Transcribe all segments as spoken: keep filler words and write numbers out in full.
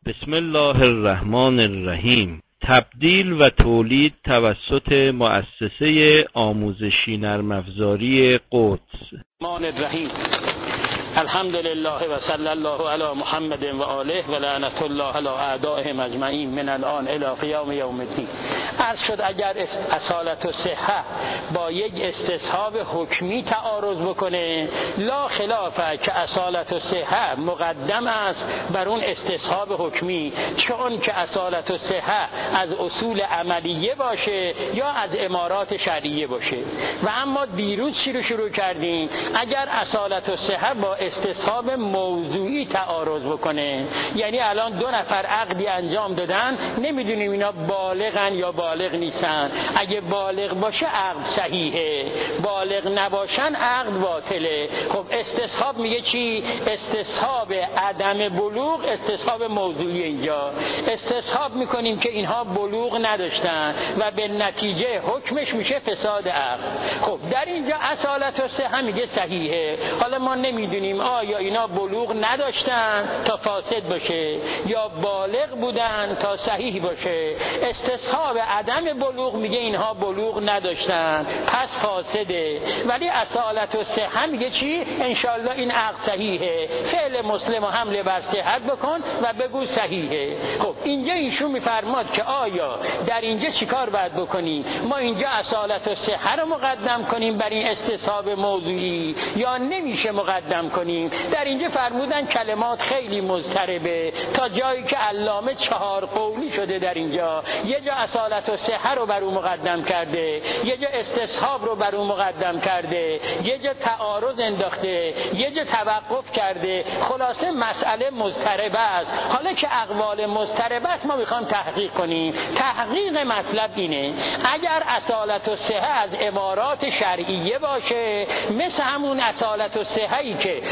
بسم الله الرحمن الرحیم. تبدیل و تولید توسط مؤسسه آموزشی نرم افزاری قدس. الرحمن الرحیم. الحمد لله و صلی الله علی محمد و آله و لعنت الله علی اعدائهم اجمعین من الان الی قیام یوم الدین. عرض شد اگر اصالت و صحه با یک استصحاب حکمی تعارض بکنه، لا خلافه که اصالت و صحه مقدم است بر اون استصحاب حکمی، چون که اصالت و صحه از اصول عملیه باشه یا از امارات شرعیه باشه. و اما دیروز چی رو شروع کردیم؟ اگر اصالت و صحه با استصحاب موضوعی تعارض بکنه، یعنی الان دو نفر عقدی انجام دادن، نمیدونیم اینا بالغن یا بالغ نیستن. اگه بالغ باشه عقد صحیحه، بالغ نباشن عقد باطله. خب استصحاب میگه چی؟ استصحاب عدم بلوغ، استصحاب موضوعی. اینجا استصحاب میکنیم که اینها بلوغ نداشتن و به نتیجه حکمش میشه فساد عقد. خب در اینجا اصالت و صحه میگه صحیحه. حالا ما نمیدونیم آیا اینا بلوغ نداشتن تا فاسد باشه یا بالغ بودن تا صحیح باشه. استصحاب عدم بلوغ میگه اینها بلوغ نداشتن پس فاسده، ولی اصالت و صحه میگه چی؟ انشالله این عقد صحیحه، فعل مسلم و حمله بر صحت بکن و بگو صحیحه. خب اینجا ایشون میفرماد که آیا در اینجا چیکار باید بکنیم؟ ما اینجا اصالت و صحه رو مقدم کنیم بر این استصحاب موضوعی یا نمیشه مقدم کنیم؟ در اینجا فرمودن کلمات خیلی مضطربه تا جایی که علامه چهار قولی شده. در اینجا یه جا اصالت و صحه رو بر اون مقدم کرده، یه جا استصحاب رو بر اون مقدم کرده، یه جا تعارض انداخته، یه جا توقف کرده. خلاصه مسئله مضطربه است. حالا که اقوال مضطربه است ما میخوام تحقیق کنیم. تحقیق مطلب اینه اگر اصالت و صحه از امارات شرعیه باشه، مثل همون اصالت و صحه‌ای که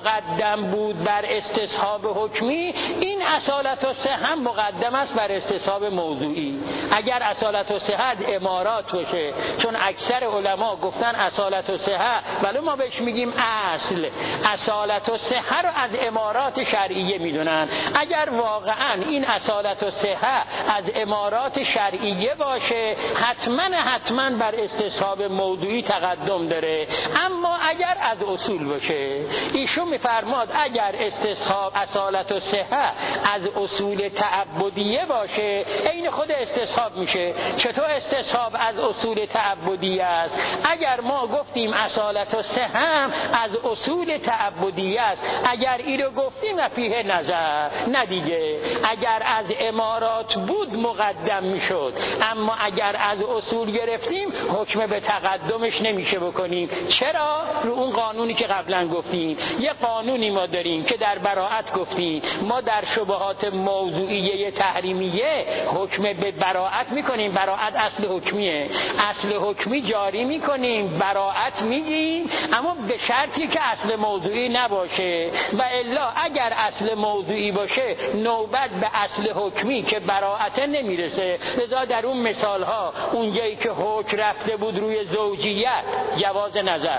مقدم بود بر استصحاب حکمی، این اصالت و صحه هم مقدم است بر استصحاب موضوعی. اگر اصالت و صحه از امارات باشه، چون اکثر علما گفتن اصالت و صحه، ولی ما بهش میگیم اصل، اصالت و صحه رو از امارات شرعیه میدونن. اگر واقعا این اصالت و صحه از امارات شرعیه باشه، حتما حتما بر استصحاب موضوعی تقدم داره. اما اگر از اصول باشه، ایشون میفرماد اگر استصحاب اصالت و صحه از اصول تعبدیه باشه، عین خود استصحاب میشه. چطور استصحاب از اصول تعبدیه است؟ اگر ما گفتیم اصالت و صحه هم از اصول تعبدیه است، اگر این رو گفتیم و فیه نظر، نه دیگه. اگر از امارات بود مقدم میشد، اما اگر از اصول گرفتیم حکم به تقدمش نمیشه بکنیم. چرا؟ رو اون قانونی که قبلا گفتیم. یه قانونی ما داریم که در براءت گفتیم، ما در شبهات موضوعیه تحریمیه حکم به براءت میکنیم. براءت اصل حکمیه، اصل حکمی جاری میکنیم، براءت میگیم، اما به شرطی که اصل موضوعی نباشه. و الا اگر اصل موضوعی باشه نوبت به اصل حکمی که براءت نمیرسه. لذا در اون مثال ها اونجایی که حکم رفته بود روی زوجیت، جواز نظر،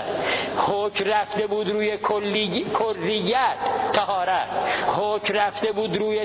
حکم رفته بود روی کلی کریت، طهارت، حکم رفته بود روی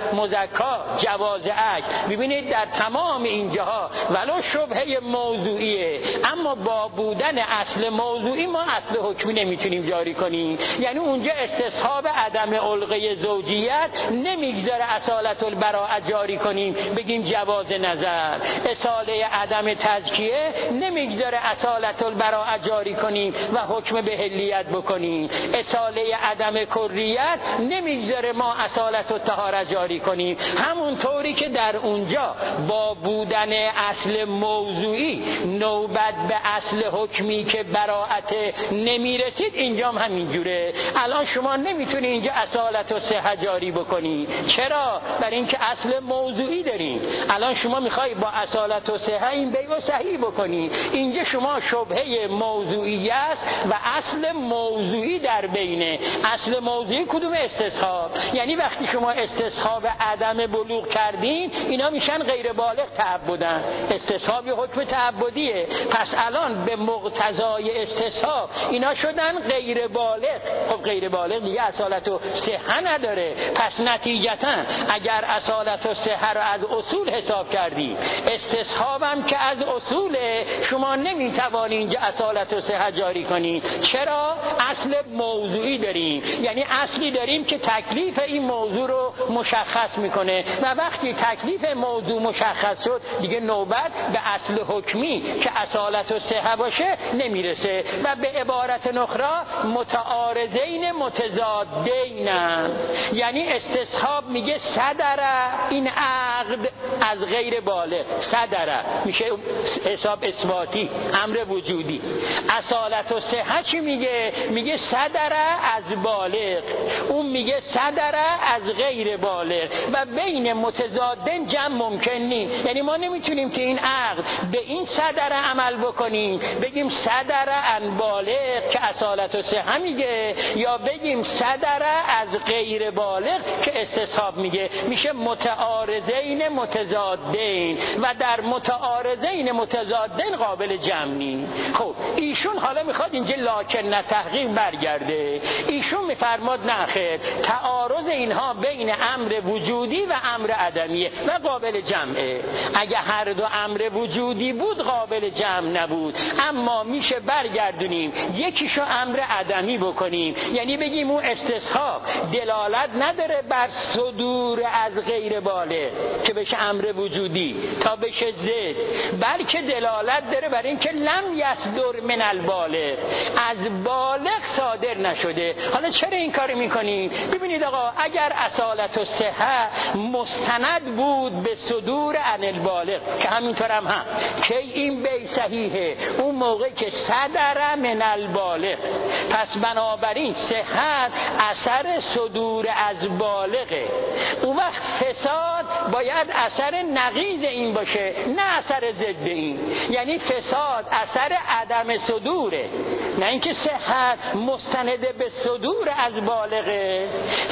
مزکا، جواز عقد. ببینید در تمام اینجاها ولو شبهه موضوعیه، اما با بودن اصل موضوعی ما اصل حکمی نمیتونیم جاری کنیم. یعنی اونجا استصحاب عدم علقه زوجیت نمیگذاره اصالت البراءت جاری کنیم بگیم جواز نظر، اصاله عدم تزکیه نمیگذاره اصالت البراءت جاری کنیم و حکم به حلیت بکنیم، اصاله عدم کریت نمیگذاره ما اصالت الطهارت جاری کنیم. همون طوری که در اونجا با بودن اصل موضوعی نوبت به اصل حکمی که براءت نمیرسید، اینجا هم همینجوره. الان شما نمیتونی اینجا اصالت و صحه جاری بکنی. چرا؟ برای اینکه اصل موضوعی داریم. الان شما میخوای با اصالت و صحه این بیع صحیح بکنی. اینجا شما شبهه موضوعی است و اصل موضوعی در بین اصل موضوعی کدوم استصحاب. یعنی وقتی شما استصحاب عدم بلوغ کردین اینا میشن غیر بالغ تعبدن. استصحاب یه حکم تعبدیه، پس الان به مقتضای استصحاب اینا شدن غیر بالغ. خب غیر بالغ دیگه اصالت و صحه نداره، پس نتیجتا اگر اصالت و صحه رو از اصول حساب کردی، استصحابم که از اصول، شما نمیتوانی اینجا اصالت و صحه جاری کنی. چرا؟ اصل موضوعی داریم، یعنی اصلی داریم که تکلیف این موضوع رو مشخص میکنه و وقتی تکلیف موضوع مشخص شد دیگه نوبت به اصل حکمی که اصالت و صحه باشه نمیرسه. و به عبارت نخرا متعارضین متضادینن، یعنی استصحاب میگه صدره این عقد از غیر بالغ، صدره میشه حساب اثباتی امر وجودی. اصالت و صحه چی میگه؟ میگه صدره از بالغ، اون میگه صدره از غیر بالغ و بین متضادین جمع ممکن نیست. یعنی ما نمیتونیم که این عقد به این صدره عمل بکنیم بگیم صدره ان بالغ که اصالت و صحه میگه، یا بگیم صدره از غیر بالغ که استصحاب میگه. میشه متعارضین متضادین و در متعارضین متضادین قابل جمع نیست. خب ایشون حالا میخواد اینجا لکن نه تحقیق برگرده. ایشون میفرماد نه خیر، تعارض اینها بین امر وجودی و امر عدمیه و قابل جمعه. اگه هر دو امر وجودی بود قابل جمع نبود، اما میشه برگردونیم یکیشو امر عدمی بکنیم، یعنی بگیم اون استصحاب دلالت نداره بر صدور از غیر بالغ که بشه امر وجودی تا بشه زد، بلکه دلالت داره بر این که لم یصدر من البالغ، از بالغ صادر نشده. حالا چرا این کار میکنیم؟ ببینید آقا، اگر اصالت و صحه مستند بود به صدور عن البالغ که همینطور هم هم که این بی صحیحه اون موقع که صدر من البالغ، پس بنابراین صحت اثر صدور از بالغه. اون وقت فساد باید اثر نقیض این باشه نه اثر ضد این، یعنی فساد اثر عدم صدوره، نه اینکه صحت مستند به صدور از بالغه.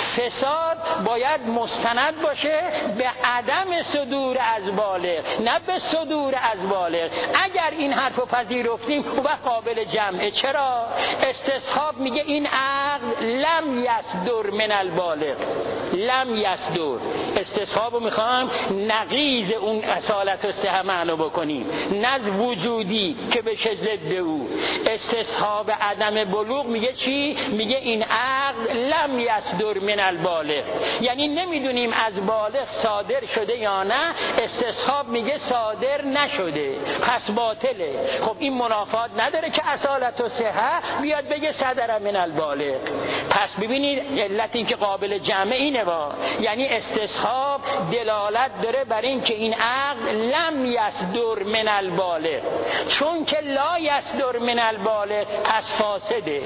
فساد باید مستند باشه به عدم صدور از بالغ نه به صدور از بالغ. اگر این حرفو پذیرفتیم اون وقت قابل جمعه. چرا؟ استصحاب میگه این عقد لم یصدر من البالغ، لم یصدر. استصحابو میخوام نقیض اون اصالت و صحه معنی بکنیم، نه وجودی که بشه ضد او. استصحاب عدم بلوغ میگه چی؟ میگه این عقد لم یصدر من البالغ، یعنی نمیدونیم از بالغ صادر شده یا نه. استصحاب میگه صادر نشده پس باطله. خب این منافات نداره که اصالت و صحه بیاد بگه صدر من البالغ. پس ببینید علت این که قابل جمع اینه با، یعنی استصحاب دلالت داره بر این که این عقد لم یصدر من البالغ، چون که لا یصدر من البالغ پس فاسده،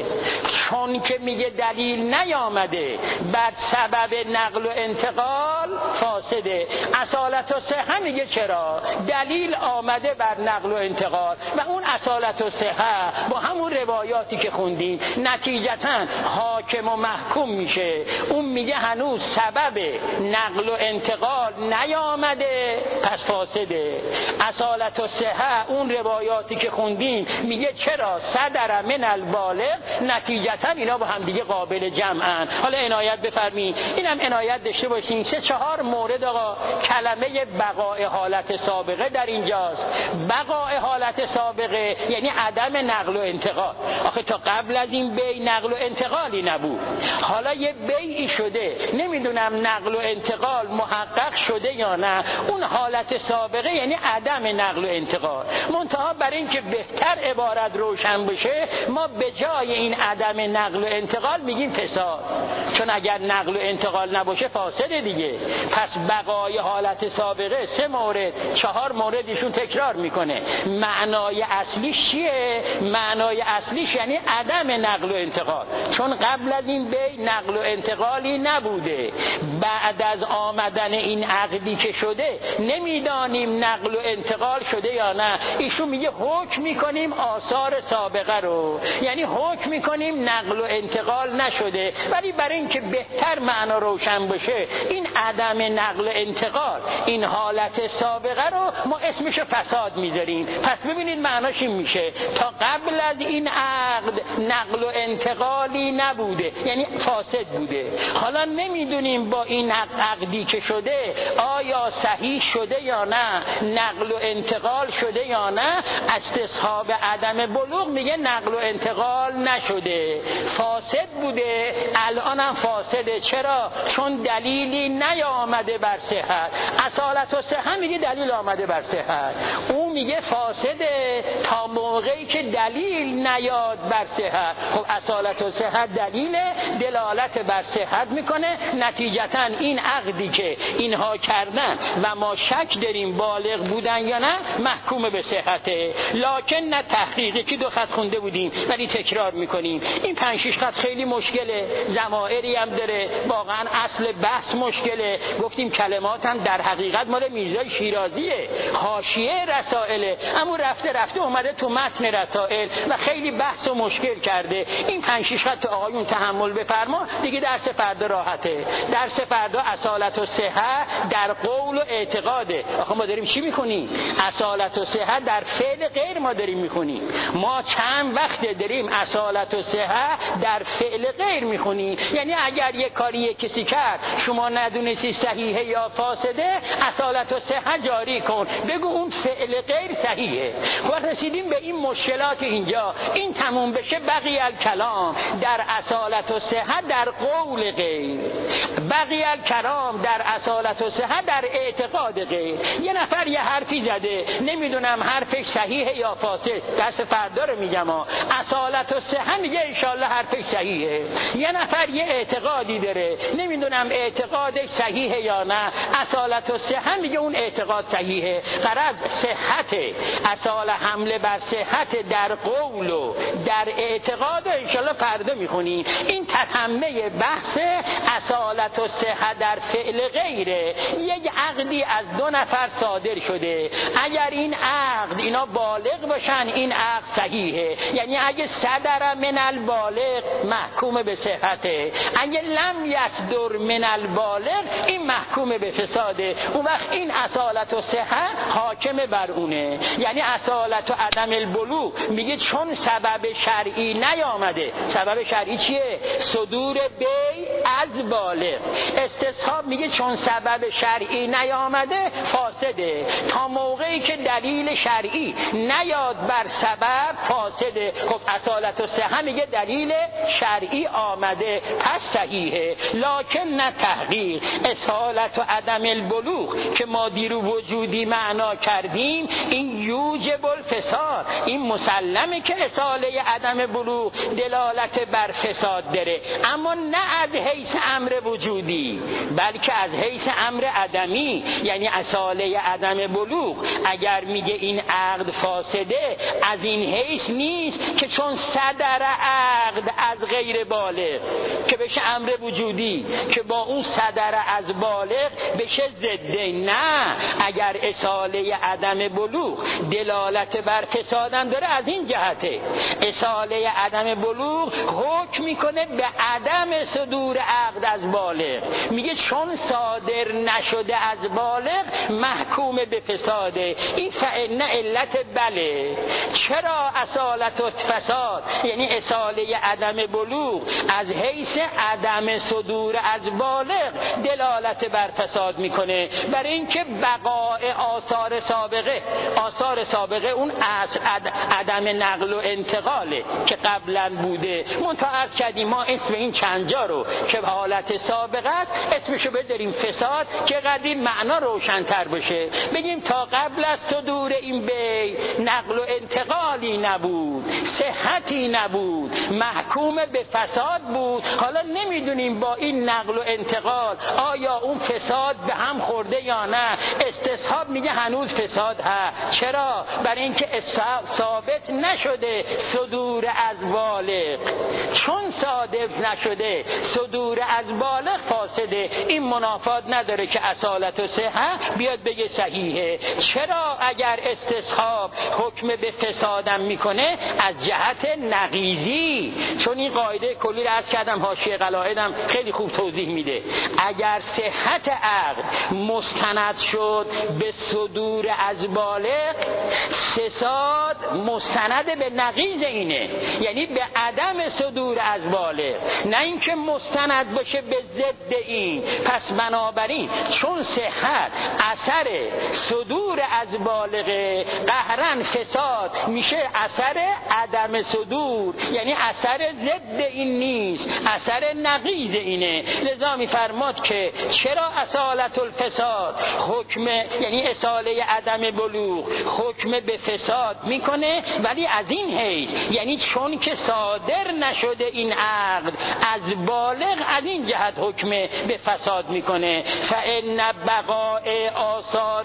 چون که میگه دلیل نیامده بر سبب نقل و انتقال فاسده. اصالت و صحه میگه چرا؟ دلیل آمده بر نقل و انتقال و اون اصالت و صحه با همون روایاتی که خوندیم نتیجتا حاکم و محکوم میشه. اون میگه هنوز سبب نقل و انتقال نیامده پس فاسده. اصالت و صحه اون روایاتی که خوندیم میگه چرا؟ صدر من البالغ. نتیجتا اینا با هم دیگه قابل جمعن. حالا عنایت بفرمایید، اینم عنایت داشته باشین سه چهار مورد آقا کلمه بقای حالت سابقه در اینجاست. بقای حالت سابقه یعنی عدم نقل و انتقال. آخه تا قبل از این بی نقل و انتقالی نبود، حالا یه بیعی شده، نمیدونم نقل و انتقال محقق شده یا نه. اون حالت سابقه یعنی عدم نقل و انتقال. منتها برای اینکه بهتر عبارت روشن بشه ما به جای این عدم نقل و انتقال میگیم فساد، چون اگر نقل و انتقال نباشه فاسده دیگه. پس بقای حالت سابقه سه مورد چهار مورد ایشون تکرار میکنه. معنای اصلیش چیه؟ معنای اصلیش یعنی عدم نقل و انتقال، چون قبل از این بی نقل و انتقالی نبوده. بعد از آمدن این عقدی که شده نمیدانیم نقل و انتقال شده یا نه. ایشون میگه حکم میکنیم آثار سابقه رو، یعنی حکم میکنیم نقل و انتقال نشده، ولی برای اینکه بهتر معنا روشن باشه این عدم نقل و انتقال، این حالت سابقه رو ما اسمشو فساد میذاریم. پس ببینید معناش این میشه تا قبل از این عقد نقل و انتقالی نبوده، یعنی فاسد بوده. حالا نمیدونیم با این عقدی که شده آیا صحیح شده یا نه، نقل و انتقال شده یا نه. استصحاب عدم بلوغ میگه نقل و انتقال نشده، فاسد بوده، الان هم فاسده. چرا؟ چون دلیلی نیامده بر صحت. اصالت و صحت میگه دلیل آمده بر صحت، اون میگه فاسده تا موقعی که دلیل نیاد بر صحت. خب اصالت و صحت دلیل دلالت بر صحت میکنه، نتیجتا این عقدی که اینها کردن و ما شک داریم بالغ بودن یا نه محکوم به صحته. لکن نه تحقیقی که دو خط خونده بودیم ولی تکرار میکنیم. این پنج شش خط خیلی مشکله، ضمائری هم داره، واقعا اصل بحث مشکله. گفتیم کلمات هم در حقیقت مال میرزای شیرازیه، حاشیه رسائله، اما رفته رفته اومده تو متن رسائل و خیلی بحث و مشکل کرده. این پنج شش خط آقایون تحمل بفرما دیگه. درس فردا راحته. درس فردا اصالت و صحت در قول و اعتقاده. آخه ما داریم چی میخونیم؟ اصالت و صحت در فعل غیر ما داریم میخونیم. ما چند وقت داریم اصالت و صحت در فعل غیر میخونیم. یعنی اگر یک کاری کسی کرد شما ندونستی صحیحه یا فاسده، اصالت و صحت جاری کن، بگو اون فعل غیر صحیحه. و رسیدیم به این مشکلات اینجا. این تموم بشه بقی الکلام در اصالت و صحت در قول غیر، بقی الکلام در اصالت و صحت در اعتقاد غیر. یه نفر یه حرفی زده، نمیدونم حرفش صحیحه یا فاسد، دست فردا رو میگم ها. اصالت و صحت میگه انشالله حرفش صحیحه. یه نفر یه اعتقادی داره، نمیدونم اعتقادش صحیحه یا نه، اصالت و صحت میگه اون اعتقاد صحیحه. غرض صحت، اصال حمله بر صحت در قول و در اعتقاد و انشالله فردا میخونی. این تتمه بحث اصالت و صحت در فعل غیره. یک عقدی از دو نفر صادر شده، اگر این عقد اینا بالغ باشن این عقد صحیحه، یعنی اگه صدر من البالغ محکوم به صحته، اگه لم یصدر من البالغ این محکوم به فساده. اون وقت این اصالت و صحت حاکم بر اونه. یعنی اصالت و عدم البلوغ میگه چون سبب شرعی نیامده. سبب شرعی چیه؟ صدور بی از بالغ. استصحاب میگه چون سبب شرعی نیامده فاسده، تا موقعی که دلیل شرعی نیاد بر سبب فاسده. خب اصالت و صحت میگه دلیل شرعی آمده پس صحیحه. لکن نه تحقیق. اصالت و عدم البلوغ که ما دیرو وجودی معنا کردیم این یوجب الفساد، این مسلمه که اصاله عدم بلوغ دلالت بر فساد داره، اما نه از حیث امر وجودی بلکه از حیث امر عدمی. یعنی اصاله عدم بلوغ اگر میگه این عقد فاسده از این حیث نیست که چون صدر عقد از غیر بالغ که بشه امر وجودی که با اون صدر از بالغ بشه ضده. نه، اگر اصاله عدم بلوغ دلالت بر فسادم داره از این جهته. اصاله عدم بلوغ حکم میکنه به عدم صدور عقد از بالغ، میگه چون صادر نشده از بالغ محکوم به فساده. این فعل علت بله. چرا اصالت و فساد یعنی اصاله عدم بلوغ از حیث عدم صدور از بالغ دلالت بر فساد میکنه؟ برای اینکه بقاء آثار سابقه، آثار سابقه اون اصل عدم نقل و انتقاله که قبلا بوده. منتها عرض کردیم ما اسم این چند جا رو که حالت سابقه است اسمشو بذاریم فساد که قدیم معنا روشن‌تر بشه. بگیم تا قبل از صدور این بی نقل و انتقالی نبود، صحتی نبود، محکوم به فساد بود. حالا نمیدونیم با این نقل و انتقال آیا اون فساد به هم خورده یا نه. استصحاب میگه هنوز فساد هست. چرا؟ برای اینکه ثابت نشده صدور از بالغ. چون صادق نشده صدور صدور از بالغ فاسده. این منافات نداره که اصالت و صحت بیاد بگه صحیحه. چرا اگر استصحاب حکم به فسادم میکنه؟ از جهت نقیضی، چون این قاعده کلی رو عرض کردم، حاشیه قلائدم خیلی خوب توضیح میده. اگر صحت عقد مستند شد به صدور از بالغ، فساد مستند به نقیض اینه، یعنی به عدم صدور از بالغ، نه اینکه مستند باشه به ضد این. پس بنابراین چون صحت اثر صدور از بالغ، قهرن فساد میشه اثر عدم صدور، یعنی اثر ضد این نیست، اثر نقیض اینه. لذا میفرماد که چرا اصالت الفساد حکم، یعنی اصاله عدم بلوغ حکم به فساد میکنه، ولی از این حیث، یعنی چون که صادر نشده این عقد از بالغ، از این جهت حکم به فساد میکنه. فان بقاء آثار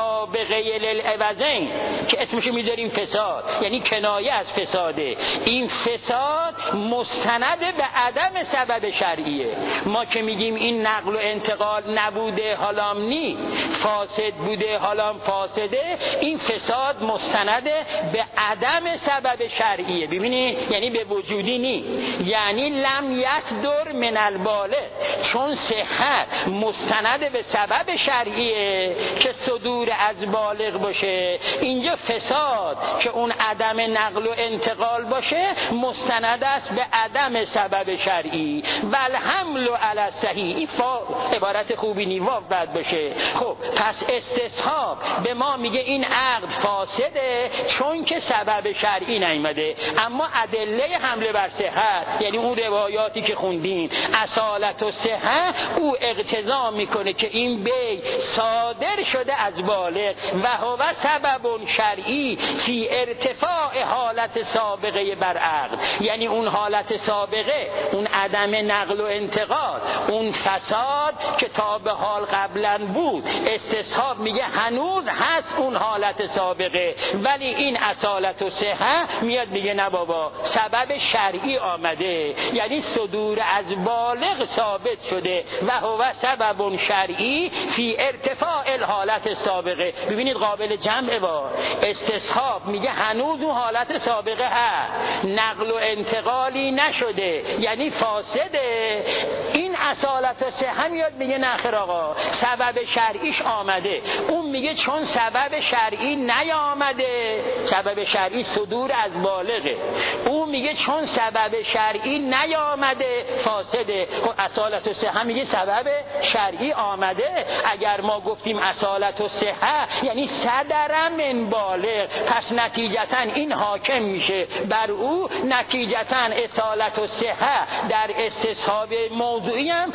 سابقه للعوضین، که اسمشو میذاریم فساد، یعنی کنایه از فساده. این فساد مستند به عدم سبب شرعیه. ما که میگیم این نقل و انتقال نبوده حالام نی، فاسد بوده حالام فاسده، این فساد مستند به عدم سبب شرعیه. ببینید، یعنی به وجودی نی، یعنی لم یصدر من البالغ، چون صحت مستند به سبب شرعیه که صدور از بالغ باشه. اینجا فساد که اون عدم نقل و انتقال باشه مستند است به عدم سبب شرعی. ول حمل علی الصحیح، این عبارت خوبی نیواف باید باشه. خب پس استصحاب به ما میگه این عقد فاسده چون که سبب شرعی نیامده. اما ادله حمله بر صحت، یعنی اون روایاتی که خوندیم، اصالت و صحت، او اقتضا میکنه که این بی صادر شده از بالغ و هو سبب شرعی فی ارتفاع حالت سابقه بر عقد، یعنی اون حالت سابقه، اون عدم نقل و انتقال، اون فساد که تا به حال قبلا بود، استصحاب میگه هنوز هست اون حالت سابقه، ولی این اصالت و صحت میاد میگه نه بابا، سبب شرعی آمده، یعنی صدور از بالغ ثابت شده و هو سبب شرعی فی ارتفاع الحالت سابقه. ببینید قابل جمع با استصحاب میگه هنوز اون حالت سابقه هست، نقل و انتقالی نشده، یعنی فاسده. این اصالت و صحت میاد میگه نه خیر آقا، سبب شرعیش آمده. اون میگه چون سبب شرعی نیامده، سبب شرعی صدور از بالغه، اون میگه چون سبب شرعی نیامده فاسده. خب اصالت و صحت میگه سبب شرعی آمده. اگر ما گفتیم اصالت و صحت یعنی صدر من بالغ، پس نتیجتا این حاکم میشه بر او، نتیجتا اصالت و صحت در استصحاب موضوعی هم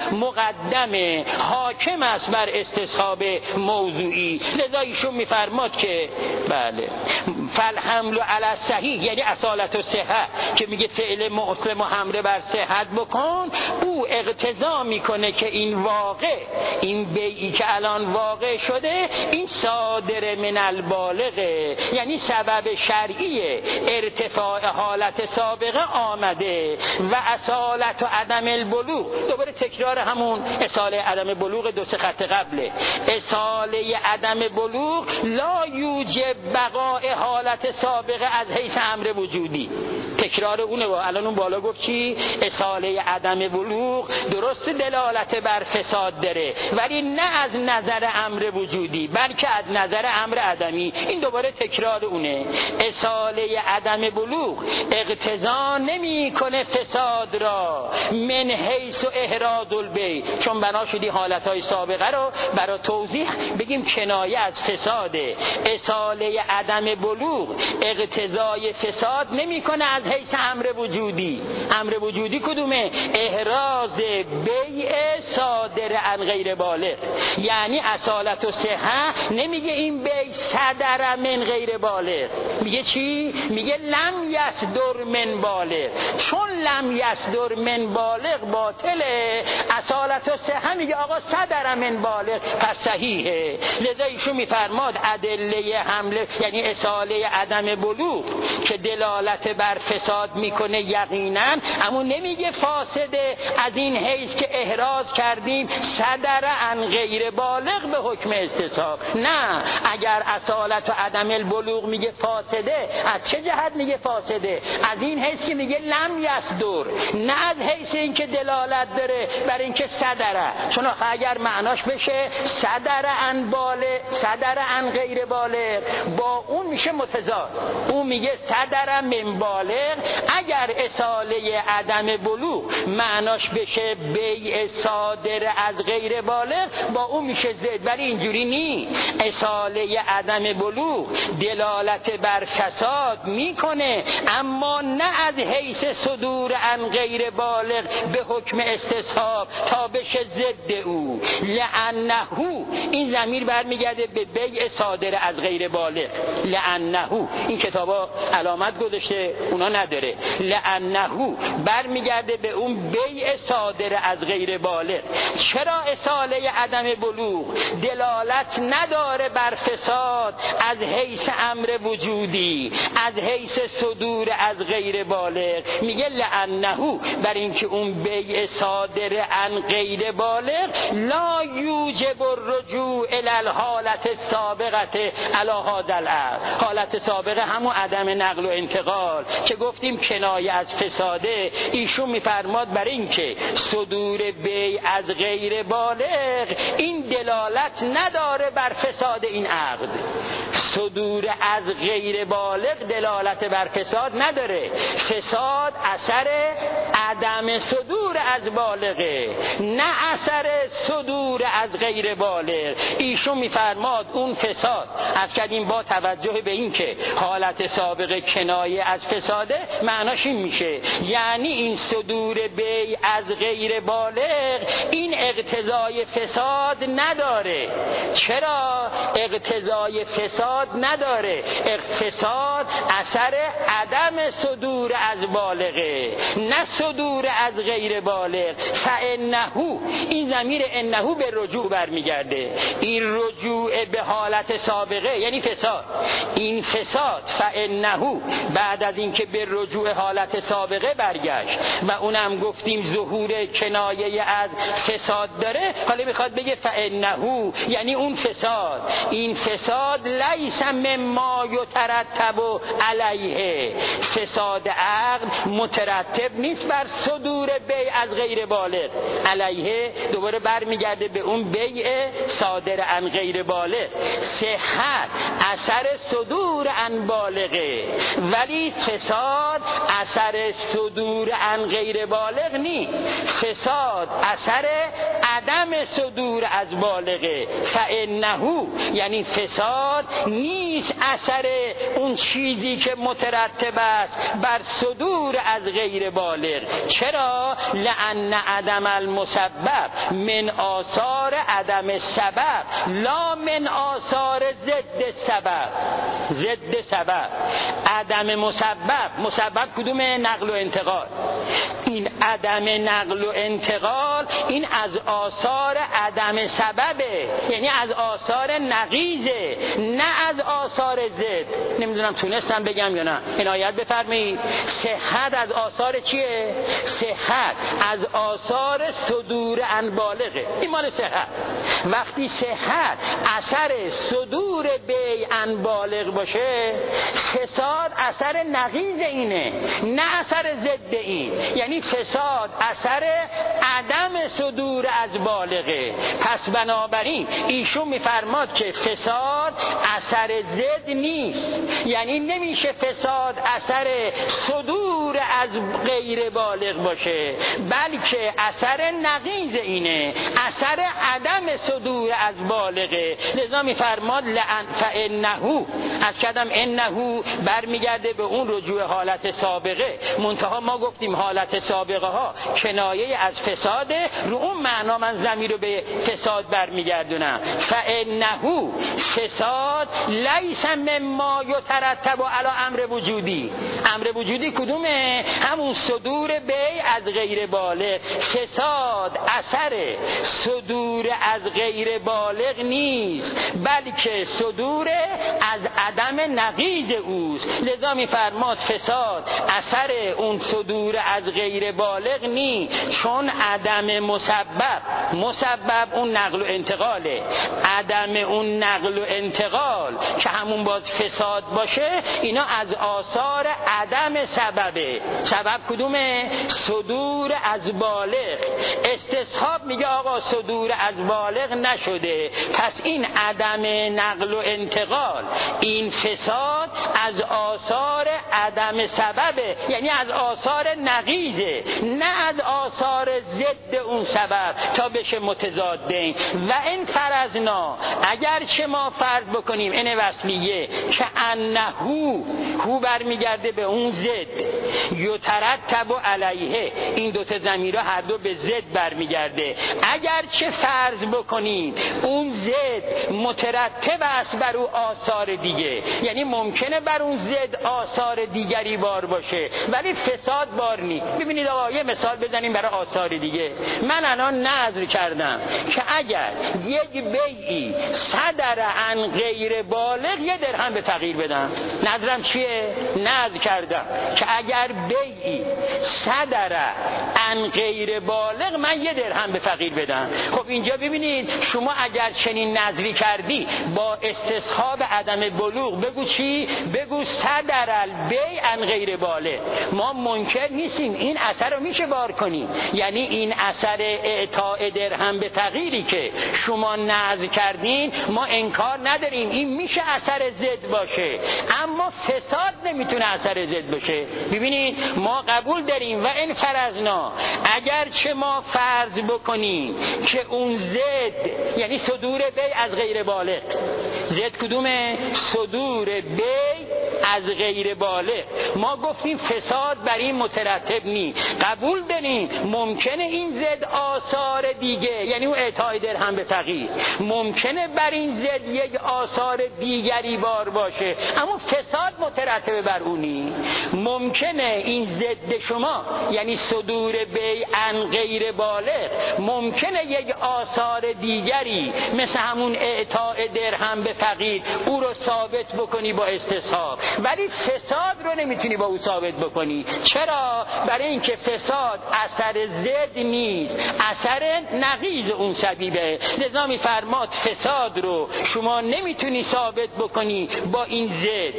مقدمه، حاکم است بر استصحاب موضوعی. لذا ایشون میفرماد که بله فالحمل علی الصحیح، یعنی اصالت و صحت که میگه فعل مسلم و حمله بر صحت بکن، او اقتضا میکنه که این واقع، این بیعی که الان واقع شده، این صادر من البالغه، یعنی سبب شرعی ارتفاع حالت سابقه آمده. و اصالت و عدم البلوغ، دوباره تکرار همون اصاله عدم بلوغ دو سه خط قبله. اصاله عدم بلوغ لا یوجب بقاء حالت سابقه از حیث امر وجودی. تکرار اونه. و الان اون بالا گفت چی؟ اصاله عدم بلوغ درست دلالت بر فساد داره، ولی نه از نظر امر وجودی بلکه از نظر امر عدمی. این دوباره تکرار اونه. اصاله عدم بلوغ اقتضا نمی کنه فساد را من حیث و احراز البی، چون بنا شدی حالتهای سابقه رو برای توضیح بگیم کنایه از فساده. اصاله عدم بلوغ اقتضای فساد نمی کنه از حیث امر وجودی. امر وجودی کدومه؟ احراز بیع صادر عن غیر بالغ، یعنی اصالت و صحت نمیگه این بیع صدر من غیر بالغ، میگه چی؟ میگه لم یصدر من بالغ. چون لم یصدر من بالغ باطله، اصالت و صحه میگه آقا صدر من بالغ پس صحیحه. لذا ایشون میفرماد ادله حمله یعنی اصاله عدم بلوغ که دلالت بر فساد میکنه یقینا، اما نمیگه فاسده از این حیث که احراز کردیم صدر عن غیر بالغ به حکم استصحاب. نه، اگر اصالت و عدم البلوغ میگه فاسده، از چه جهت میگه فاسده؟ از این حیث که میگه لم یصدر، نه از حیث این که دلالت داره بر این که صدره. چون اگر معناش بشه صدر عن بالغ صدر عن غیر بالغ، با اون میشه متضاد. اون میگه صدر من بالغ، اگر اصاله عدم بلوغ معناش بشه بیع صادر از غیر بالغ، با اون میشه زد. ولی اینجوری نی. اصاله عدم بلوغ دلالت بر فساد میکنه، اما نه از حیث صدور عن غیر بالغ به حکم استصحاب تا بشه ضد او. لانه، این ضمیر برمیگرده به بیع صادر از غیر بالغ. لانه، این کتابا علامت گذاشته اونا نداره. لانه برمیگرده به اون بیع صادر از غیر بالغ. چرا اصاله عدم بلوغ دلالت نداره بر فساد از حیث امر وجودی، از حیث صدور از غیر بالغ؟ میگه لانه، بر اینکه اون بیع صادر عن غیر بالغ لا یوجب الرجوع الی الحالت السابقه علی هذا العقد. حالت سابقه همون عدم نقل و انتقال که گفتیم کنایه از فساده. ایشون میفرماد بر این که صدور بیع از غیر بالغ این دلالت نداره بر فساد این عقد. صدور از غیر بالغ دلالت بر فساد نداره. فساد اثر عدم صدور از بالغه، نه اثر صدور از غیر بالغ. ایشون میفرماد اون فساد از کردیم با توجه به این که حالت سابقه کنایه از فساده، معناش این میشه یعنی این صدور بیع از غیر بالغ این اقتضای فساد نداره. چرا اقتضای فساد نداره؟ فساد اثر عدم صدور از بالغه، نه صدور از غیر بالغ. فانه، این ضمیر انه به رجوع برمیگرده. این رجوع به حالت سابقه یعنی فساد. این فساد فانه بعد از اینکه به رجوع حالت سابقه برگشت و اونم گفتیم ظهور کنایه از فساد داره، حالا میخواد بگه فانه یعنی اون فساد. این فساد لیس مما یترتب علیه، فساد عقل مترتب نیست بر صدور بیع از غیر بالغ. علیه دوباره برمیگرده به اون بیع صادر عن غیر بالغ. صحت اثر صدور عن بالغه، ولی فساد اثر صدور عن غیر بالغ نی. فساد اثر عدم صدور از بالغه. فانه یعنی فساد نیست اثر اون چیزی که مترتب است بر صدور از غیر بالغ. چرا؟ لأن عدم المسبب من آثار عدم سبب لا من آثار ضد سبب. ضد سبب عدم مسبب. مسبب کدوم؟ نقل و انتقال. این عدم نقل و انتقال این از آثار عدم سببه، یعنی از آثار نقیضه، نه از آثار ضد. نمیدونم تونستم بگم یا نه، عنایت بفرمایید. صحت از آثار چیه؟ صحت از آثار صدور عن بالغه. این مال صحت. وقتی صحت اثر صدور بیع عن بالغ باشه، فساد اثر نقیض اینه، نه اثر ضد این. یعنی فساد اثر عدم صدور از بالغه. پس بنابراین ایشون میفرماد که فساد اثر ضد نیست، یعنی نمیشه فساد اثر صدور از غیر بالغ باشه، بلکه اثر نقیض اینه، اثر عدم صدور از بالغه. لذا میفرماد لعن فانه، از کدم انه برمیگرده به اون رجوع حالت سابقه. منتها ما گفتیم حالت سابقه ها کنایه از فساده، رو اون معنا من ضمیر رو به به فساد برمیگردونم. فانه فساد لیس مما یترتب علی امر وجودی. امر وجودی کدومه؟ همون صدور بیع از غیر بالغ. فساد اثر صدور از غیر بالغ نیست، بلکه صدور از عدم نقیض اوست. لذا میفرماد فساد اثر اون صدور از غیر بالغ نیست، چون عدم مسبب، مسبب اون نقل و انتقاله، عدم اون نقل و انتقال که همون باز فساد باشه، اینا از آثار عدم سببه. سبب کدومه؟ صدور از بالغ. استصحاب میگه آقا صدور از بالغ نشده، پس این عدم نقل و انتقال، این فساد از آثار عدم سببه، یعنی از آثار نقیضه، نه از آثار ضد اون سبب تا بشه متضادین. و این فرضنا، اگر چه ما فرض بکنیم این وصلیه که انهو، هو برمیگرده به اون ضد، یترتب علیه، این دوتا ضمیرها هر دو به ضد برمیگرده. اگر چه فرض بکنیم اون ضد مترتب است بر او آثار دیگه، یعنی ممکنه بر اون ضد آثار دیگری بار باشه ولی فساد بار نیست. ببینید آقا یه مثال بزنیم برای آثار دیگه. من الان نظر کردم که اگر یک بیعی صدر عن غیر بالغ یه درهم به فقیر بدم. نظرم چیه؟ نظر کردم که اگر بیعی صدر عن غیر بالغ من یه درهم به فقیر بدم. خب اینجا ببینید شما اگر چنین نظری کردی با استصحاب عدم بلوغ بگو چی؟ بگو صدر البیع عن غیر بالغ. ما منکر نیستیم، این اثر رو میشه بار کنیم، یعنی این اثر اعطاء درهم به فقیری که شما نظر کردین ما انکار نداریم، این میشه اثر ضد باشه، اما فساد نمیتونه اثر ضد باشه. ببینید ما قبول داریم و این فرضنا، اگر چه ما فرض بکنیم که اون ضد یعنی صدور بیع از غیر بالغ، ضد کدومه؟ صدور بیع از غیر بالغ، ما گفتیم فساد بر این مترتب نی. قبول داریم ممکنه این ضد آثار دیگه، یعنی اون اعطای درهم به فقیر، ممکنه بر این ضد یک آثار دیگری بار باشه، اما فساد مترتب بر اونی. ممکنه این ضد شما یعنی صدور بیع عن غیر بالغ، ممکنه یک آثار دیگری مثل همون اعطاء درهم به فقیر او رو ثابت بکنی با استصحاب، ولی فساد رو نمیتونی با او ثابت بکنی. چرا؟ برای اینکه فساد اثر ضد نیست، اثر نقیض اون سبیبه. لذا میفرماد فساد رو شما نمیتونی ثابت بکنی با این ضد،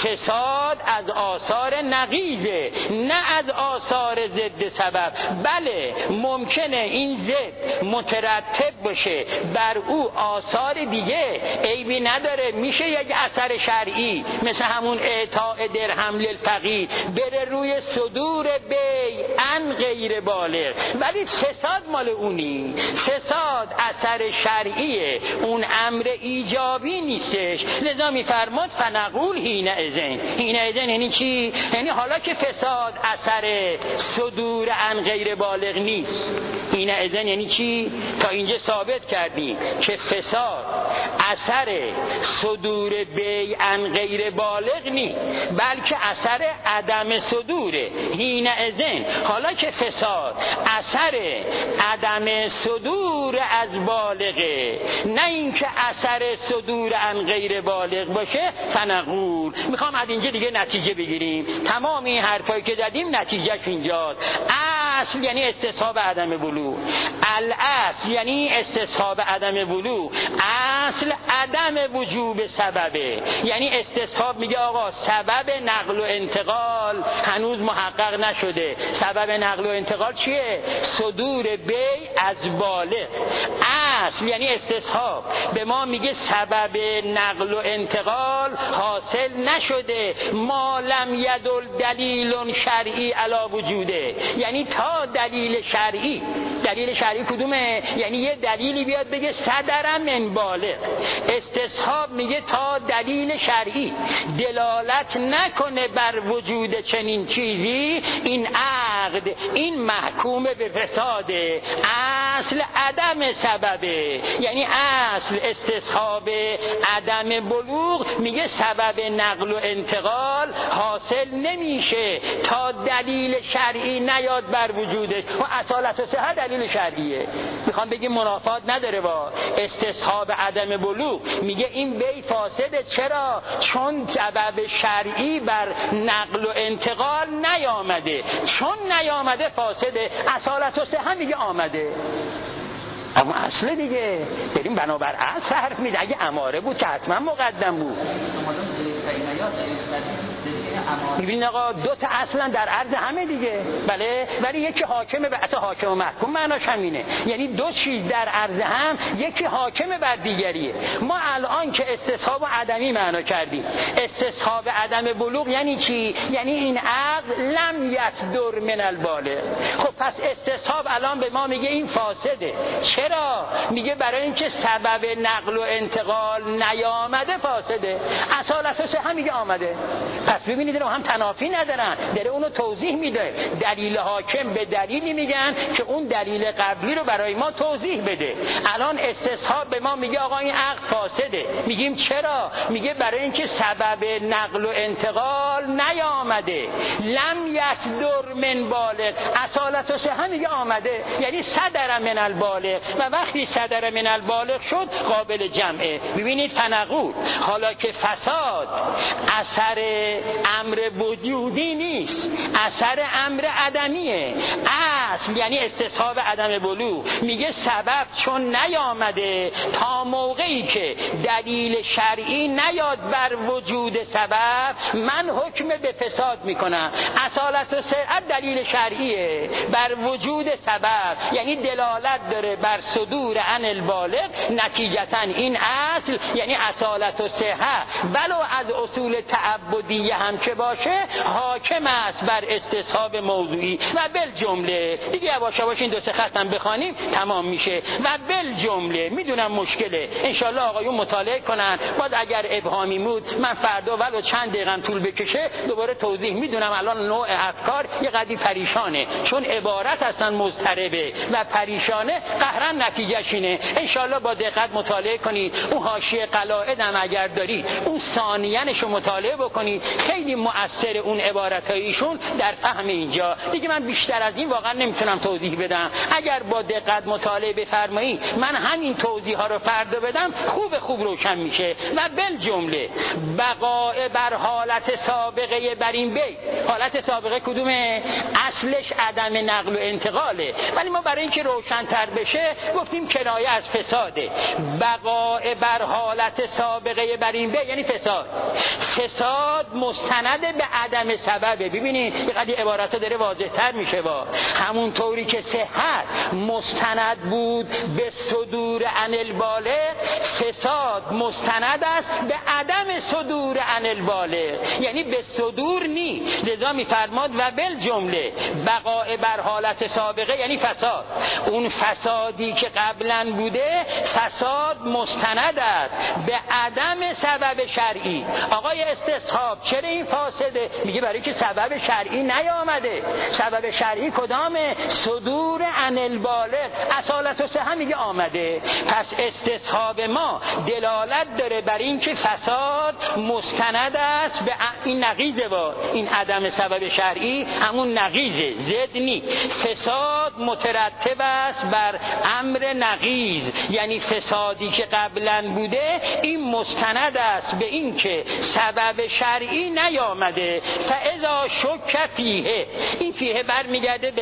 فساد از آثار نقیضه نه از آثار ضد سبب. بله ممکنه این ضد مترتب باشه بر او آثار دیگه، عیبی نداره، میشه یک اثر شرعی مثل همون اعطاء درهم للفقیر بره روی صدور بیع عن غیر بالغ، ولی فساد مال اونی، فساد اثر شرعیه، اون امر ایجابی نیستش. لذا میفرماد فنقول حین اذن. حین اذن یعنی چی؟ یعنی حالا که فساد اثر صدور عن غیر بالغ نیست. حین اذن یعنی چی؟ تا اینجا ثابت کردیم که فساد اثر صدور بیع عن غیر بالغ نیست، بلکه اثر عدم صدوره. حین اذن حالا که فساد اثر عدم صدور از بالغه، نه اینکه اثر صدور عن غیر بالغ باشه، فنقول. میخوام از اینجا دیگه نتیجه بگیریم. تمام این حرفایی که زدیم نتیجهش اینجاست. اصل یعنی استصحاب عدم بلوغ، الاصل یعنی استصحاب عدم بلوغ، اصل عدم وجوب سببه، یعنی استصحاب میگه آقا سبب نقل و انتقال هنوز محقق نشده. سبب نقل و انتقال چیه؟ صدور بیع از بالغ. اصل یعنی استصحاب به ما میگه سبب نقل و انتقال حاصل نشده ما لم یدل دلیل شرعی علی وجوده، یعنی تا دلیل شرعی، دلیل شرعی کدومه؟ یعنی یه دلیلی بیاد بگه صدر من بالغ. استصحاب میگه تا دلیل شرعی دلالت نکنه بر وجود چنین چیزی، این عقد این محکوم به فساده. اصل عدم سببه، یعنی اصل استصحاب عدم بلوغ میگه سبب نقل و انتقال حاصل نمیشه تا دلیل شرعی نیاد بر وجودش. و اصالت و صحت دلیل شرعیه، میخوام بگیم منافات نداره با استصحاب عدم بلوغ. میگه این بی فاسده. چرا؟ چون سبب شرعی بر نقل و انتقال نیامده، چون نیامده فاسده. اصالت و صحت میگه آمده، اما اصل دیگه بریم بنابر اصل حرف میده. اگه اماره بود که حتما مقدم بود. میبینید آقا دو تا اصلا در عرض همه دیگه، بله، ولی یکی حاکمه به اصل حاکم و محکوم معناش همینه، یعنی دو چیز در عرض هم، یکی حاکمه بر دیگریه. ما الان که استصحاب عدمی معنا کردیم، استصحاب عدم بلوغ یعنی چی؟ یعنی این عقد لم یصدر من البالغ. خب پس استصحاب الان به ما میگه این فاسده. چرا؟ میگه برای اینکه سبب نقل و انتقال نیامده فاسده. اصالت هم میگه آمده. پس ببینید رو هم تنافی ندارن، داره اونو توضیح میده. دلیل حاکم به دلیلی میگن که اون دلیل قبلی رو برای ما توضیح بده. الان استصحاب به ما میگه آقا این عقد فاسده. میگیم چرا؟ میگه برای اینکه سبب نقل و انتقال نیامده. لم یصدر من بالغ. اصالت و صحت میگه آمده، یعنی صدر من البالغ. و وقتی صدر من البالغ شد قابل جمعه. ببینید فنقول، حالا که فساد اثر امر وجودی نیست، اثر امر عدمیه. اصل یعنی استصحاب عدم بلوغ میگه سبب چون نیامده تا موقعی که دلیل شرعی نیاد بر وجود سبب، من حکم به فساد میکنم. اصالت و صحت دلیل شرعیه بر وجود سبب، یعنی دلالت داره بر صدور عن البالغ. نتیجتا این اصل یعنی اصالت و صحت ولو از اصول تعبدیه هم که باشه حاکم است بر استصحاب موضوعی. و بالجمله دیگه یواش یواش این دو سه خط هم بخوانیم تمام میشه. و بالجمله میدونم مشکله، انشالله آقایون مطالعه کنن. باز اگر ابهامی بود من فردا ولو چند دقیقه طول بکشه دوباره توضیح میدونم. الان نوع افکار یه قدری پریشانه، چون عبارت اصلا مضطربه و پریشانه، قهرن نتیجهش اینه. انشالله با دقت مطالعه کنید. اون حاشیه قلاعد هم اگر دارید اون ثانیه‌اش رو مطالعه بکنید، خیلی مؤثر اون عبارتایشون در فهم اینجا. دیگه من بیشتر از این واقعا نمیتونم توضیح بدم. اگر با دقت مطالعه بفرمایید من همین توضیح ها رو فردا بدم خوب خوب روشن میشه. و بالجمله بقاء بر حالت سابقه بر این بی. حالت سابقه کدومه؟ اصلش عدم نقل و انتقاله، ولی ما برای اینکه روشن‌تر بشه گفتیم کنایه از فساده. بقاء بر حالت سابقه بر این بی یعنی فساد. فساد مستند به عدم سببه. ببینید یه قضیه عبارت داره واضح‌تر میشه. با همون طوری که صحت مستند بود به صدور عن البالغ، فساد مستند است به عدم صدور عن البالغ، یعنی به صدور نی. لذا میفرماد و بالجمله بقاء بر حالت سابقه یعنی فساد. اون فسادی که قبلا بوده فساد مستند است به عدم سبب شرعی. آقای استصحاب چرا این فاسده؟ میگه برای که سبب شرعی نیامده. سبب شرعی کدامه؟ صدور عن البالغ. اصالت و صحت میگه آمده. پس استصحاب ما دلالت داره بر این که فساد مستند است به این نقیضه. با این عدم سبب شرعی همون نقیضه، ضد نی. فساد مترتب است بر امر نقیض، یعنی فسادی که قبلا بوده این مستند است به این که سبب شرعی نیامده. فاذا شک فیه، این فیه برمیگرده به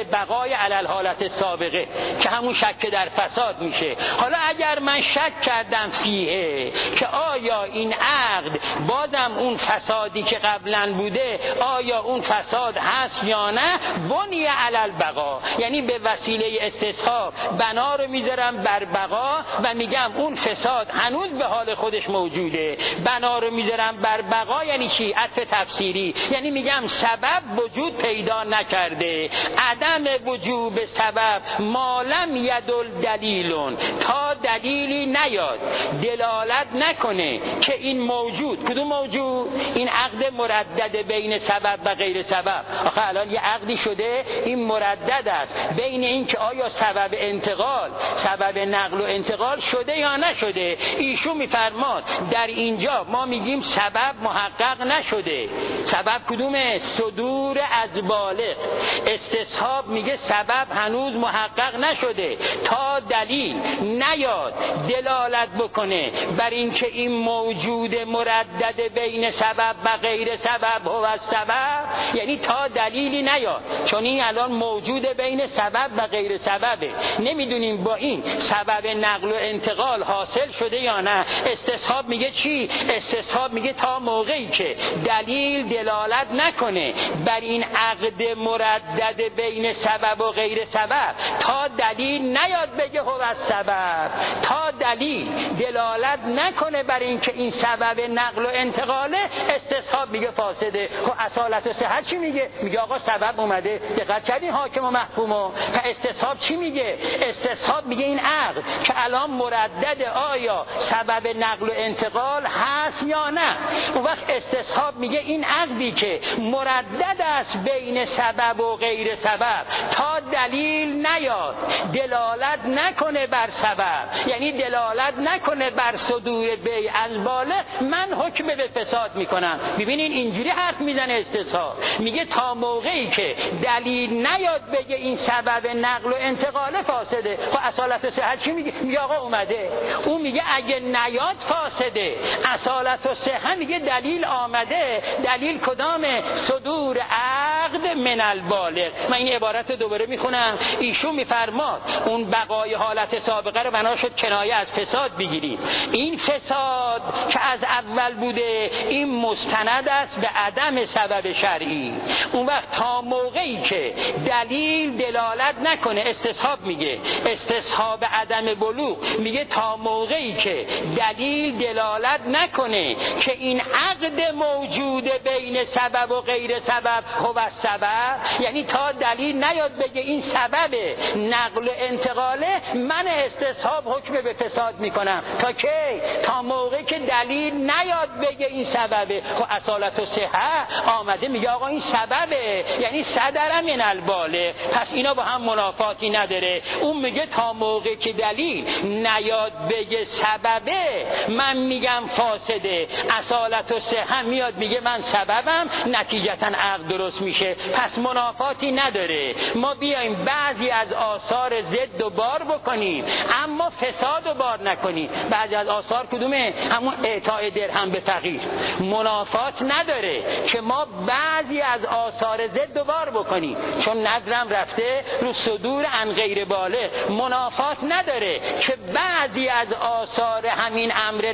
بقای علی الحالت سابقه که همون شک در فساد میشه. حالا اگر من شک کردم فیه که آیا این عقد بازم اون فسادی که قبلا بوده آیا اون فساد هست یا نه، بنی علی البقا، یعنی به وسیله استصحاب بنا رو میذارم بر بقا و میگم اون فساد هنوز به حال خودش موجوده. بنا رو میذارم بر بقا یعنی چی؟ عطف تفسیری، یعنی میگم سبب وجود پیدا نکرده. عدم وجوب سبب مالم یدل دلیلون، تا دلیلی نیاد دلالت نکنه که این موجود، کدوم موجود؟ این عقد مردد بین سبب و غیر سبب. آخه الان یه عقدی شده این مردد است بین این که آیا سبب انتقال، سبب نقل و انتقال شده یا نشده. ایشون میفرماد در اینجا ما میگیم سبب محقق نشده. سبب کدومه؟ صدور از بالغ. استصحاب میگه سبب هنوز محقق نشده تا دلیل نیاد دلالت بکنه بر این که این موجود مردد بین سبب و غیر سبب هو السبب، یعنی تا دلیلی نیاد، چون این الان موجود بین سبب و غیر سببه، نمیدونیم با این سبب نقل و انتقال حاصل شده یا نه. استصحاب میگه چی؟ استصحاب میگه تا موقعی که دلیل دلالت نکنه بر این عقد مردد بین سبب و غیر سبب، تا دلیل نیاد بگه هو السبب، تا دلیل دلالت نکنه بر این که این سبب نقل و انتقاله، استصحاب میگه فاسده. خب اصالت و صحت چی میگه؟ میگه آقا سبب اومده، دقت کردین حاکم و محکومو. استصحاب چی میگه؟ استصحاب میگه این عقد که الان مردد آیا سبب نقل و انتقال هست یا نه. اون وقت استصحاب میگه این عقدی که مردد است بین سبب و غیر سبب تا دلیل نیاد دلالت نکنه بر سبب، یعنی دلالت نکنه بر صدور بیع از بالغ، من حکم به فساد میکنم. ببینین اینجوری حرف میزنه استصحاب، میگه تا موقعی که دلیل نیاد بگه این سبب نقل و انتقال فاسده. خب اصالت و صحت چی میگه؟ میگه آقا اومده. اون میگه اگه نیاد فاسده. اصالت و صحت میگه دلیل آمده. دلیل کدامه؟ صدور عقد من البالغ. من این عبارت دوباره میخونم. ایشون میفرماد اون بقای حالت سابقه رو بنا شد کنایه از فساد بگیریم. این فساد که از اول بوده این مستند است به عدم سبب شرعی. اون وقت تا موقعی که دلیل دلالت نکنه، استصحاب میگه، استصحاب عدم بلوغ میگه تا موقعی که دلیل دلالت نکنه که این عقد موجود بین سبب و غیر سبب هو السبب، یعنی تا دلیل نیاد بگه این سبب نقل و انتقاله، من استصحاب حکم به فساد میکنم. تا کی؟ تا موقعی که دلیل نیاد بگه این سببه. خب اصالت و صحت آمده میگه آقا این سببه، یعنی صدر من البالغ، پس اینا با هم منافاتی نداره. اون میگه تا موقعی که دلیل نیاد بگه سببه من میگم فاسده. اصالت و صحت میاد میگه من سببم، نتیجتا عقد درست میشه، پس منافاتی نداره. ما بیایم بعضی از آثار ضد و بار بکنیم اما فساد و بار نکنیم. بعضی از آثار کدومه؟ همون اعطای درهم به فقیر. منافات نداره که ما بعضی از آثار ضد و بار بکنیم، چون نظرم رفته رو صدور عن غیر بالغ. منافات نداره که بعضی از آثار همین امر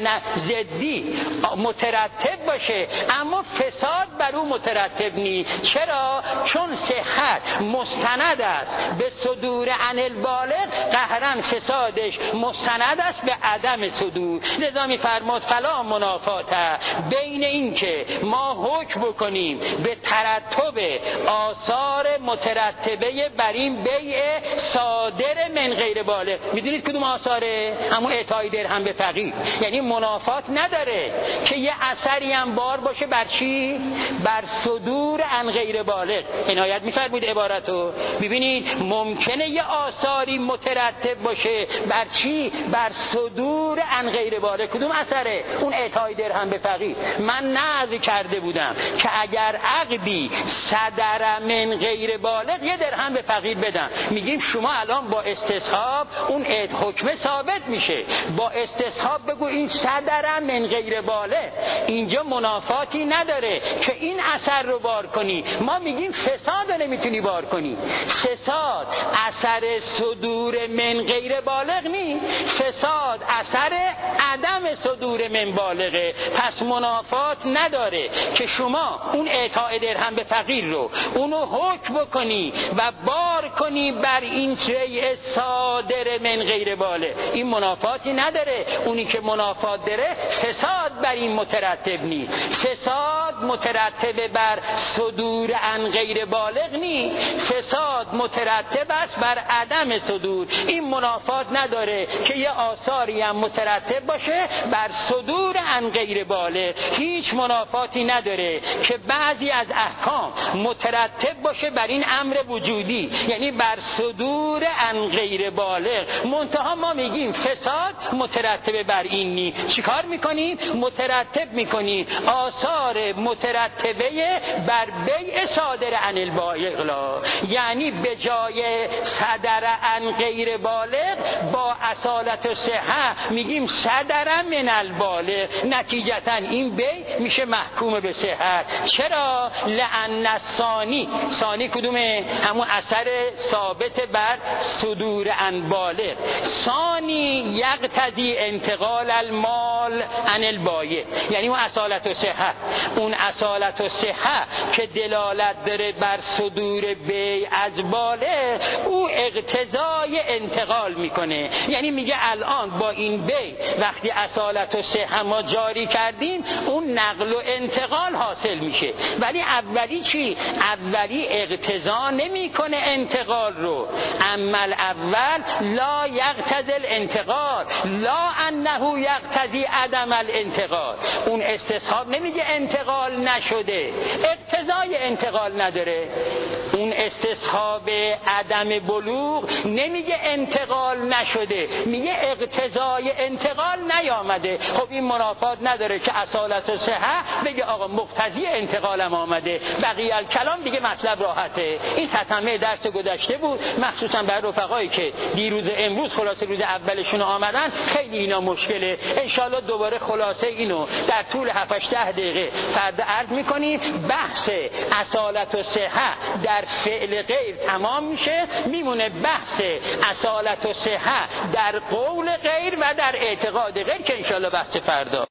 ضدی مترتب باشه اما فساد بر او مترتب نیست. چرا؟ چون صحت مستند است به صدور عن البالغ، قهرن فسادش مستند است به عدم صدور. لذا می‌فرماد فلا منافات بین این که ما حکم بکنیم به ترتب آثار مترتبه بر این بیع صادر من غیر بالغ. میدونید کدوم آثاره؟ همون اعطای درهم به فقیر. یعنی منافات نداره که یه اثری هم بار باشه بر چی؟ بر صدور عن غیر بالغ. عنایت می‌فرمایید عبارتو. ببینید ممکنه یه آثاری مترتب باشه بر چی؟ بر صدور عن غیر بالغ. کدوم اثره؟ اون اعطای درهم به فقیر. من نعرض کرده بودم که اگر عقدی صدر من غیر بالغ یه درهم به فقیر بدم، میگیم شما الان با استصحاب اون حکم ثابت میشه. با استصحاب بگو این صدر من غیر بالغ. اینجا منافاتی نداره که این اثر رو بار کنی. ما میگیم فساد نمیتونی بار کنی. فساد اثر صدور من غیر بالغ نی، فساد اثر عدم صدور من بالغه. پس منافات نداره که شما اون اعطاء درهم به فقیر رو اونو حکم بکنی و بار کنی بر این شیء صادر من غیر بالغ. این منافاتی نداره. اونی که منافات داره فساد بر این مترتب نی. فساد مترتب بر صدور عن غیر بالغ نی، فساد مترتب است بر عدم صدور. این منافات نداره که یه آثاری هم مترتب باشه بر صدور عن غیر بالغ. هیچ منافاتی نداره که بعضی از احکام مترتب باشه بر این امر وجودی، یعنی بر صدور عن غیر بالغ. منتها ما میگیم فساد مترتب بر این نی. چیکار میکنیم؟ مترتب میکنیم آثار مترتبه بر بیع صادر عن البالغ، یعنی به جای صدر عن غیر بالغ با اصالت و صحه میگیم صدر من البالغ. نتیجتا این بیع میشه محکوم به صحت. چرا؟ لأن الثانی، ثانی کدومه؟ همون اثر ثابت بر صدور عن بالغ. ثانی یقتضی انتقال المال عن البایع، یعنی اون اصالت و صحه. اون اصالت و صحه که دلالت داره بر صدور بیع از بالغ، او اقتضای انتقال میکنه. یعنی میگه الان با این بیع وقتی اصالت و صحه ما جاری کردیم اون نقل و انتقال حاصل میشه. ولی اولی چی؟ اولی اقتضا نمیکنه انتقال رو. اما الاول لا یقتضی الانتقال لا انه یقتضی عدم الانتقال. اون استصحاب نمیگه انتقال نشده، اقتضای انتقال نداره. اون استصحاب عدم بلوغ نمیگه انتقال نشده، میگه اقتضای انتقال نیامده. خب این منافات نداره که اصالت و صحه بگه آقا مقتضی انتقالم آمده. بقیه الکلام دیگه مطلب راحته. این تتمه درس گذشته بود، مخصوصا برای رفقایی که دیروز امروز خلاصه روز اولشون آمدن. خیلی اینا مشکله. انشالله دوباره خلاصه اینو در طول هفت هشت دقیقه فردا عرض میکنیم. بحث اصالت و صحه در فعل غیر تمام میشه، میمونه بحث اصالت و صحه در قول غیر و در اعتقاد غیر که انشالله بحث فردا.